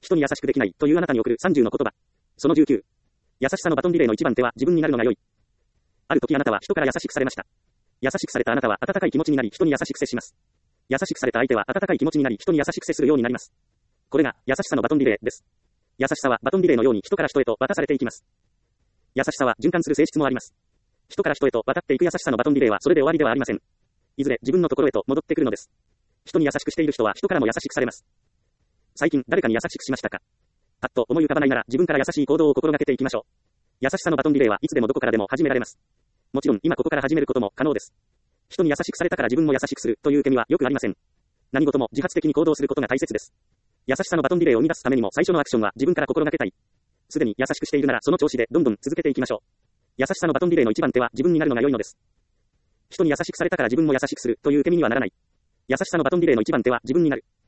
人に優しくできないというあなたに送る30の言葉。その19。優しさのバトンリレーの一番手は自分になるのが良い。ある時あなたは人から優しくされました。優しくされたあなたは温かい気持ちになり人に優しく接します。優しくされた相手は温かい気持ちになり人に優しく接するようになります。これが優しさのバトンリレーです。優しさはバトンリレーのように人から人へと渡されていきます。優しさは循環する性質もあります。人から人へと渡っていく優しさのバトンリレーはそれで終わりではありません。いずれ自分のところへと戻ってくるのです。人に優しくしている人は人からも優しくされます。最近誰かに優しくしましたか？パッと思い浮かばないなら自分から優しい行動を心がけていきましょう。優しさのバトンリレーはいつでもどこからでも始められます。もちろん今ここから始めることも可能です。人に優しくされたから自分も優しくするという受け身はよくありません。何事も自発的に行動することが大切です。優しさのバトンリレーを生み出すためにも最初のアクションは自分から心がけたい。すでに優しくしているならその調子でどんどん続けていきましょう。優しさのバトンリレーの一番手は自分になるのが良いのです。人に優しくされたから自分も優しくするという受け身にはならない。優しさのバトンリレーの一番手は自分になる。